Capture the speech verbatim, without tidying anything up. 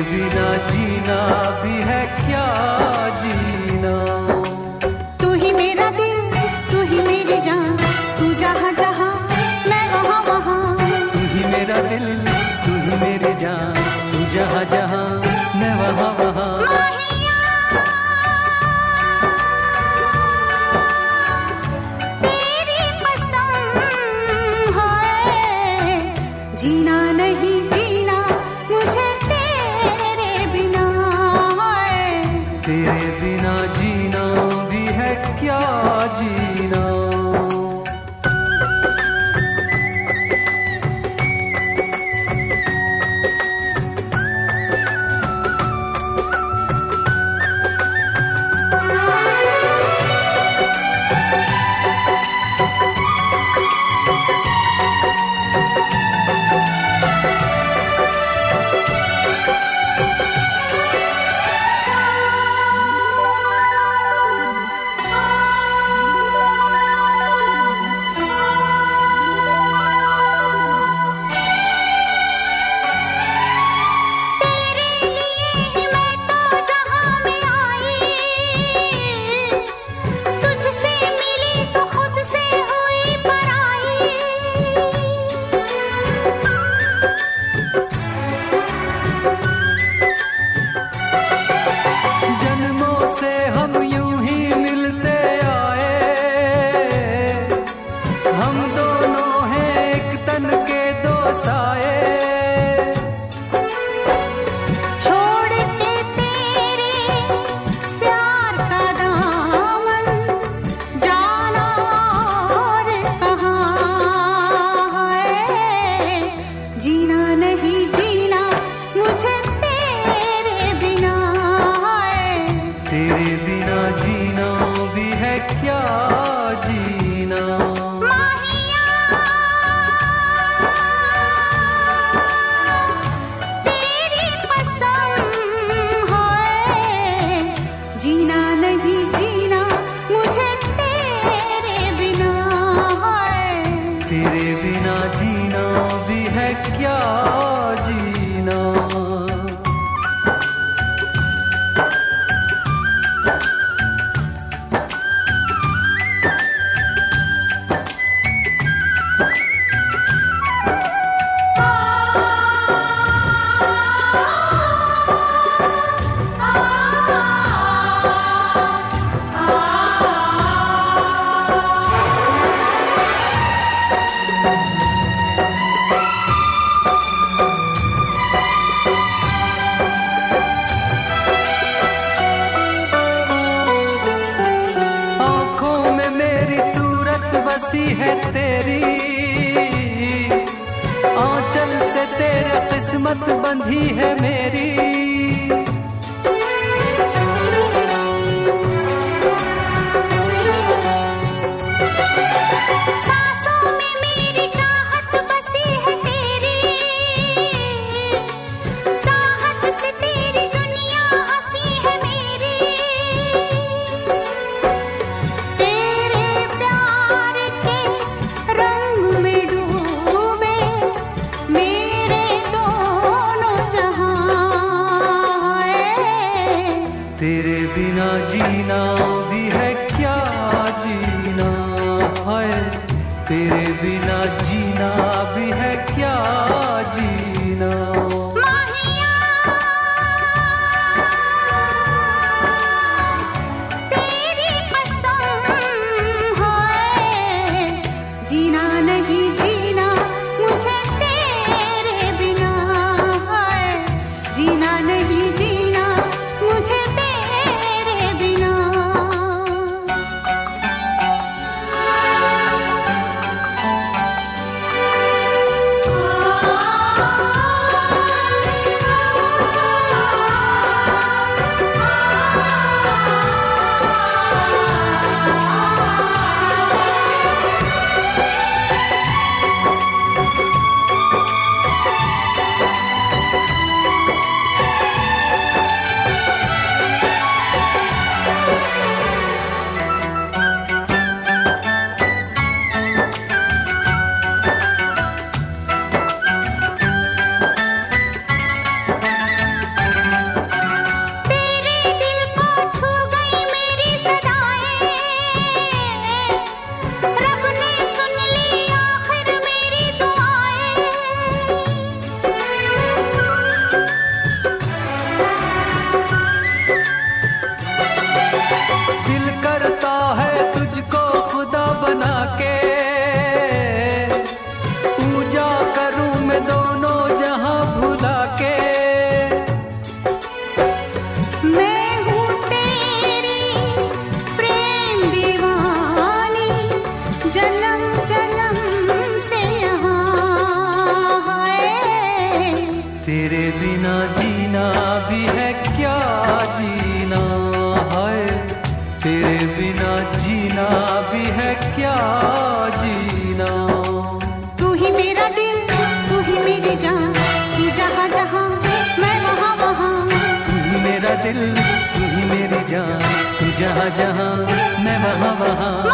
बिना जीना भी है क्या जीना। तू ही मेरा दिल, तू ही मेरी जान, तू जहाँ जहाँ मैं वहाँ वहाँ। तू ही मेरा दिल, तू ही मेरी जान, तू जहाँ जहाँ मैं वहाँ वहाँ। तेरी कसम है, जीना नहीं जीना मुझे तेरे बिना है। तेरे बिना जीना भी है क्या जीना। तेरे बिना जीना भी है क्या जीना। तेरी कसम है, जीना नहीं जीना मुझे तेरे बिना है। तेरे बिना जीना भी है क्या जीना। बसी है तेरी आंचल से, तेरे किस्मत बंधी है मेरी। सांसों में मेरी चाहत बसी है तेरी, चाहत से तेरी दुनिया हंसी है मेरी। तेरे बिना जीना भी है क्या जीना है। तेरे बिना जीना भी है क्या जीना। तेरी कसम है, जीना नहीं जीना मुझे तेरे बिना है। जीना नहीं जीना मुझे तेरे बिना। आ क्या जीना। तू ही मेरा दिल, तू ही मेरी जान, तू जहाँ जहाँ मैं वहाँ वहाँ। तू ही मेरा दिल, तू ही मेरी जान, तू जहाँ जहाँ मैं वहाँ वहाँ।